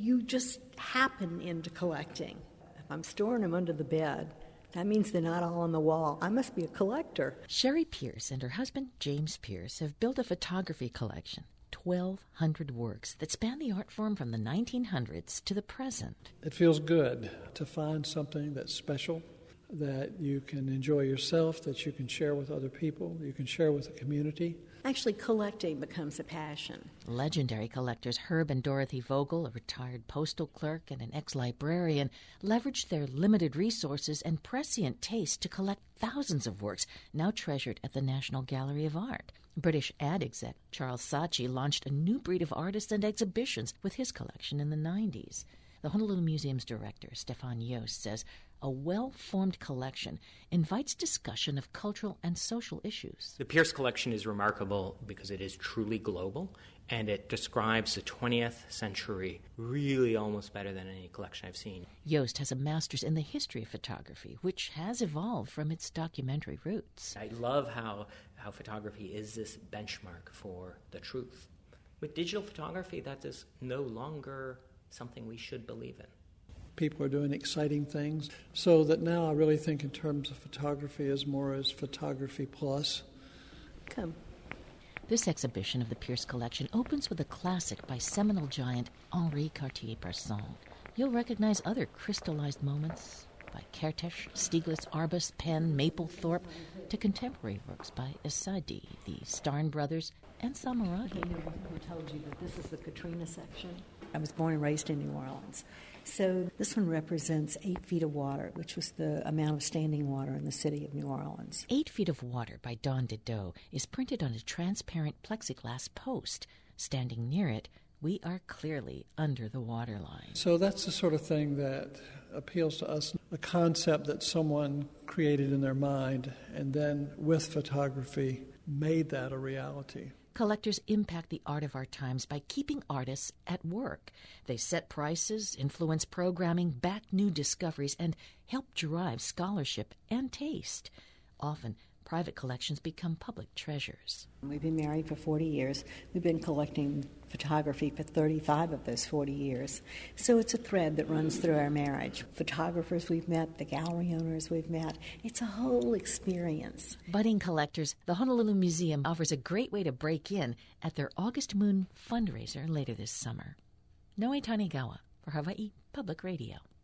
you just happen into collecting. If I'm storing them under the bed, that means they're not all on the wall. I must be a collector. Sherry Pierce and her husband, James Pierce, have built a photography collection, 1,200 works that span the art form from the 1900s to the present. It feels good to find something that's special, that you can enjoy yourself, that you can share with other people, you can share with the community. Actually, collecting becomes a passion. Legendary collectors Herb and Dorothy Vogel, a retired postal clerk and an ex-librarian, leveraged their limited resources and prescient taste to collect thousands of works now treasured at the National Gallery of Art. British ad exec Charles Saatchi launched a new breed of artists and exhibitions with his collection in the 90s. The Honolulu Museum's director, Stefan Yost, says a well-formed collection invites discussion of cultural and social issues. The Pierce collection is remarkable because it is truly global, and it describes the 20th century really almost better than any collection I've seen. Yost has a master's in the history of photography, which has evolved from its documentary roots. I love how photography is this benchmark for the truth. With digital photography, that is no longer something we should believe in. People are doing exciting things, so that now I really think in terms of photography as more as photography plus. Come. This exhibition of the Pierce collection opens with a classic by seminal giant Henri Cartier-Bresson. You'll recognize other crystallized moments by Kertész, Stieglitz, Arbus, Penn, Mapplethorpe, to contemporary works by Esadi, the Starn Brothers, and Samaragi. Who told you that this is the Katrina section? I was born and raised in New Orleans. So this one represents 8 feet of water, which was the amount of standing water in the city of New Orleans. 8 Feet of Water by Don Dideau is printed on a transparent plexiglass post. Standing near it, we are clearly under the waterline. So that's the sort of thing that appeals to us, a concept that someone created in their mind and then with photography made that a reality. Collectors impact the art of our times by keeping artists at work. They set prices, influence programming, back new discoveries, and help drive scholarship and taste. Often, private collections become public treasures. We've been married for 40 years. We've been collecting photography for 35 of those 40 years. So it's a thread that runs through our marriage. Photographers we've met, the gallery owners we've met. It's a whole experience. Budding collectors, the Honolulu Museum offers a great way to break in at their August Moon fundraiser later this summer. Noe Tanigawa for Hawaii Public Radio.